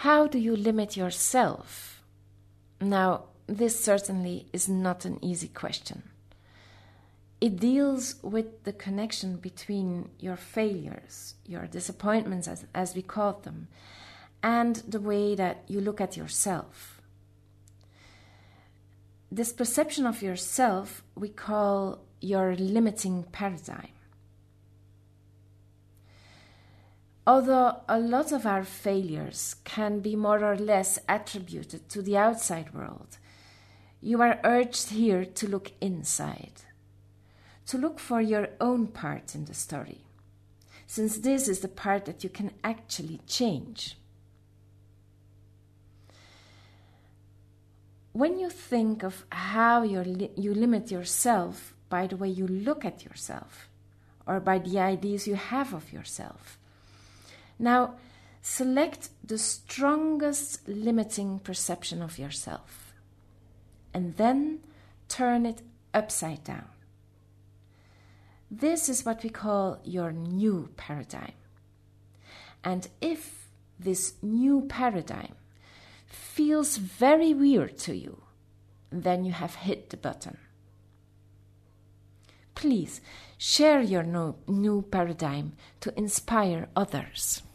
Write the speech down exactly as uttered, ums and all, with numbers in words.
How do you limit yourself? Now, this certainly is not an easy question. It deals with the connection between your failures, your disappointments, as, as we call them, and the way that you look at yourself. This perception of yourself we call your limiting paradigm. Although a lot of our failures can be more or less attributed to the outside world, you are urged here to look inside, to look for your own part in the story, since this is the part that you can actually change. When you think of how you're li- you limit yourself by the way you look at yourself, or by the ideas you have of yourself, now select the strongest limiting perception of yourself, and then turn it upside down. This is what we call your new paradigm. And if this new paradigm feels very weird to you, then you have hit the button. Please share your no, new paradigm to inspire others.